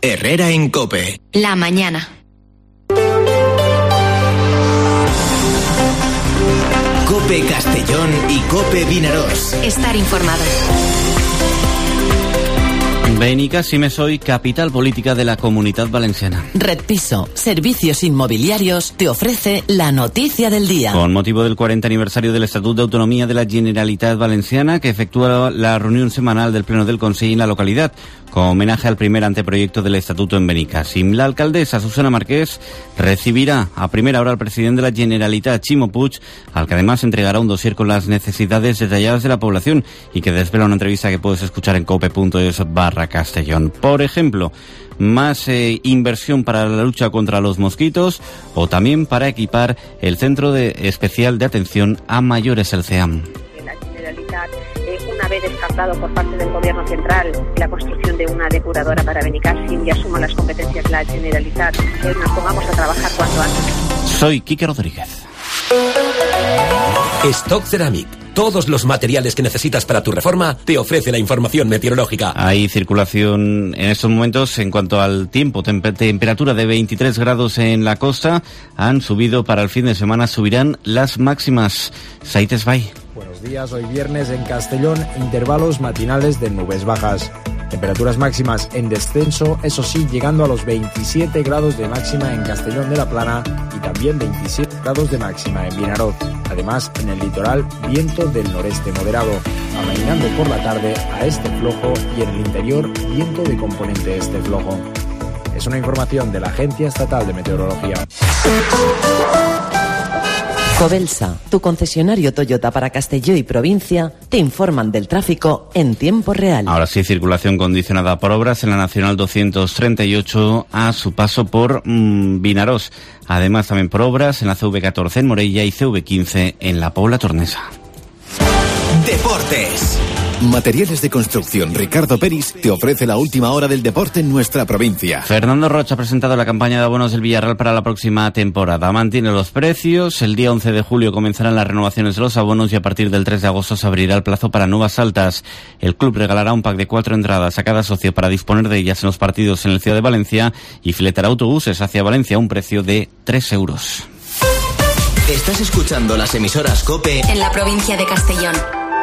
Herrera en COPE. La mañana. COPE Castellón y COPE Vinaròs. Estar informado. Benicàssim es hoy capital política de la Comunidad Valenciana. Red Piso, Servicios Inmobiliarios, te ofrece la noticia del día. Con motivo del 40 aniversario del Estatut de Autonomía de la Generalitat Valenciana, que efectúa la reunión semanal del Pleno del Consell en la localidad, con homenaje al primer anteproyecto del Estatuto en Benicàssim. La alcaldesa Susana Marqués recibirá a primera hora al presidente de la Generalitat, Ximo Puig, al que además entregará un dossier con las necesidades detalladas de la población y que desvela una entrevista que puedes escuchar en cope.es/Castellón. Por ejemplo, más inversión para la lucha contra los mosquitos o también para equipar el Centro Especial de Atención a Mayores, el CEAM. La Generalitat, una vez descartado por parte del Gobierno central la construcción de una depuradora para Benicàssim y asuma las competencias la Generalitat, nos pongamos a trabajar cuanto antes. Soy Quique Rodríguez. Stock Ceramic. Todos los materiales que necesitas para tu reforma te ofrece la información meteorológica. Hay circulación en estos momentos en cuanto al tiempo. Temperatura de 23 grados en la costa. Han subido para el fin de semana. Subirán las máximas. Said Esbay. Buenos días. Hoy viernes en Castellón, intervalos matinales de nubes bajas. Temperaturas máximas en descenso, eso sí, llegando a los 27 grados de máxima en Castellón de la Plana y también 27 grados de máxima en Vinaròs. Además, en el litoral, viento del noreste moderado, amainando por la tarde a este flojo y en el interior, viento de componente este flojo. Es una información de la Agencia Estatal de Meteorología. Covelsa, tu concesionario Toyota para Castelló y provincia, te informan del tráfico en tiempo real. Ahora sí, circulación condicionada por obras en la Nacional 238 a su paso por Vinaròs. Además, también por obras en la CV14 en Morella y CV15 en la Pobla Tornesa. Deportes. Materiales de construcción Ricardo Peris te ofrece la última hora del deporte en nuestra provincia. Fernando Rocha ha presentado la campaña de abonos del Villarreal para la próxima temporada. Mantiene los precios. El día 11 de julio comenzarán las renovaciones de los abonos y a partir del 3 de agosto se abrirá el plazo para nuevas altas. El club regalará un pack de 4 entradas a cada socio para disponer de ellas en los partidos en la ciudad de Valencia y filetará autobuses hacia Valencia a un precio de 3 euros. Estás escuchando las emisoras COPE en la provincia de Castellón.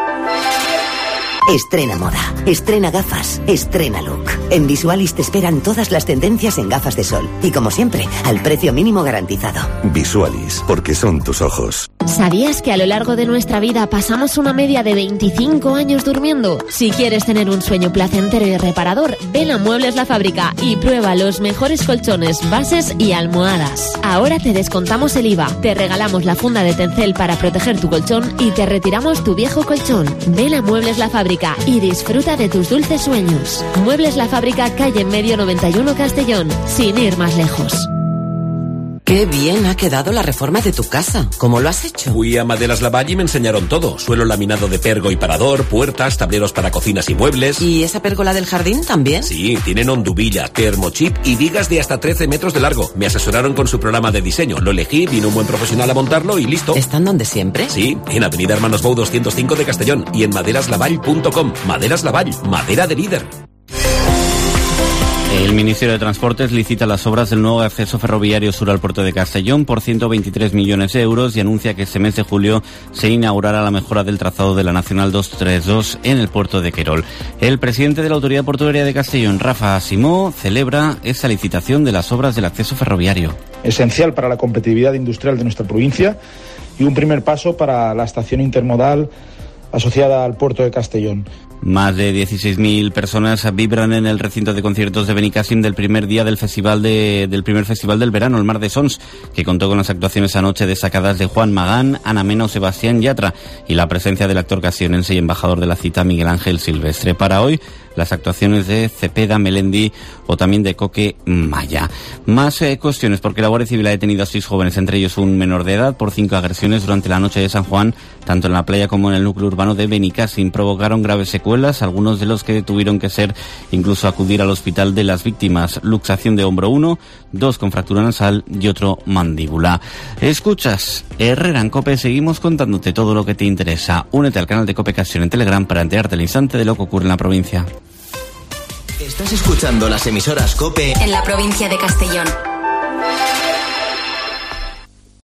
Estrena moda, estrena gafas, estrena look. En Visualis te esperan todas las tendencias en gafas de sol. Y como siempre, al precio mínimo garantizado. Visualis, porque son tus ojos. ¿Sabías que a lo largo de nuestra vida pasamos una media de 25 años durmiendo? Si quieres tener un sueño placentero y reparador, ven a Muebles La Fábrica y prueba los mejores colchones, bases y almohadas. Ahora te descontamos el IVA, te regalamos la funda de Tencel para proteger tu colchón y te retiramos tu viejo colchón. Ven a Muebles La Fábrica y disfruta de tus dulces sueños. Muebles La Fábrica, calle en Medio 91 Castellón, sin ir más lejos. Qué bien ha quedado la reforma de tu casa. ¿Cómo lo has hecho? Fui a Maderas Lavalle y me enseñaron todo. Suelo laminado de pergo y parador, puertas, tableros para cocinas y muebles. ¿Y esa pérgola del jardín también? Sí, tienen honduvilla, termochip y vigas de hasta 13 metros de largo. Me asesoraron con su programa de diseño. Lo elegí, vino un buen profesional a montarlo y listo. ¿Están donde siempre? Sí, en Avenida Hermanos Bou 205 de Castellón y en maderaslavalle.com. Maderas Lavalle, madera de líder. El Ministerio de Transportes licita las obras del nuevo acceso ferroviario sur al puerto de Castellón por 123 millones de euros y anuncia que este mes de julio se inaugurará la mejora del trazado de la Nacional 232 en el puerto de Querol. El presidente de la Autoridad Portuaria de Castellón, Rafa Simó, celebra esta licitación de las obras del acceso ferroviario. Esencial para la competitividad industrial de nuestra provincia y un primer paso para la estación intermodal asociada al puerto de Castellón. Más de 16.000 personas vibran en el recinto de conciertos de Benicàssim del primer día del primer festival del verano, el Mar de Sons, que contó con las actuaciones anoche destacadas de Juan Magán, Ana Mena o Sebastián Yatra y la presencia del actor castellonense y embajador de la cita Miguel Ángel Silvestre. Para hoy, las actuaciones de Cepeda, Melendi o también de Coque Maya. Más cuestiones, porque la Guardia Civil ha detenido a 6 jóvenes, entre ellos un menor de edad, por 5 agresiones durante la noche de San Juan, tanto en la playa como en el núcleo urbano de Benicàssim. Provocaron graves secuelas, algunos de los que tuvieron que ser incluso acudir al hospital de las víctimas. Luxación de hombro 1, 2 con fractura nasal y otro mandíbula. Escuchas Herrera en COPE, seguimos contándote todo lo que te interesa. Únete al canal de COPE Castellón en Telegram para enterarte al instante de lo que ocurre en la provincia. Estás escuchando las emisoras COPE en la provincia de Castellón.